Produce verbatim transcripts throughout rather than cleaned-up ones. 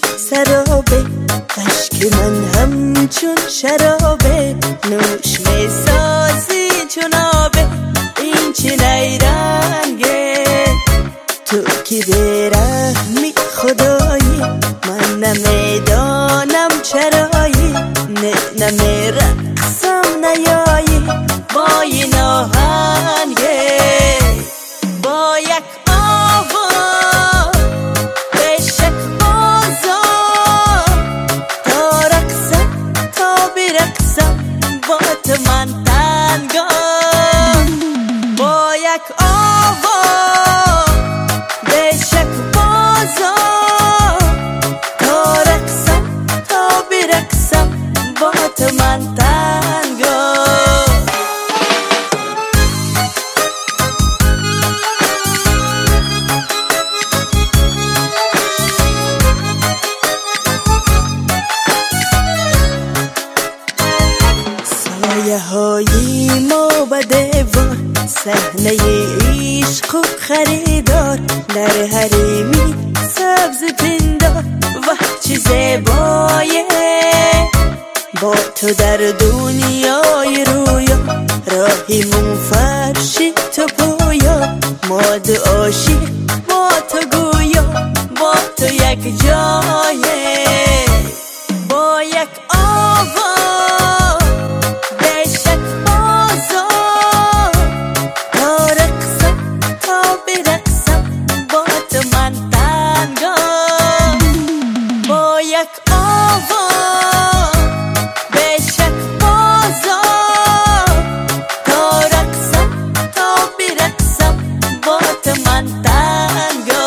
سرابه، عشق من همچون شرابه، نوش می سازی چون آبه، این چه نیرنگه. تو که برحمی خدایی، من نمیدانم چرایی، نه نمیرقصم نیایی با این آهنگه. با یک آواز بشک بازار، تا رقصم تا برقصم با تو من تنگا. با یک آواز بشک بازار، تا رقصم تا برقصم با تو من تنگا. سایه های ما به دیوار، صحنه عشق و خریدار، در حریمی سبز پندار، وح چه زیبایه. با تو در دنیای رویا، راهیمون فرش تو پویا، ما دو عاشق با تو گویا، با تو یک جایه. با یک آواز بشک بازار، تا رقصم تا برقصم با تو من تنگا. با یک آواز بشک بازار، تا رقصم تا برقصم با تو من تنگا.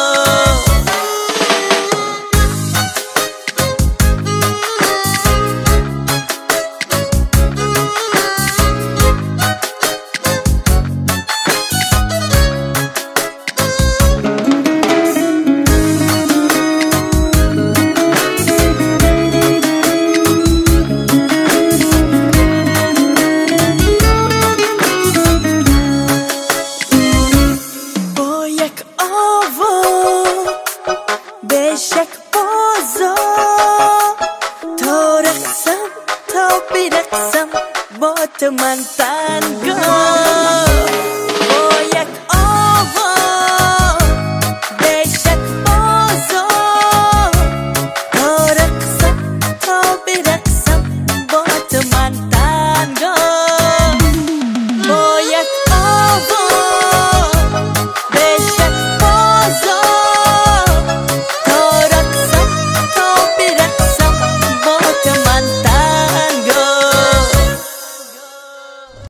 بشک بازار، تا رقصم تا برقصم با تو من تنگا.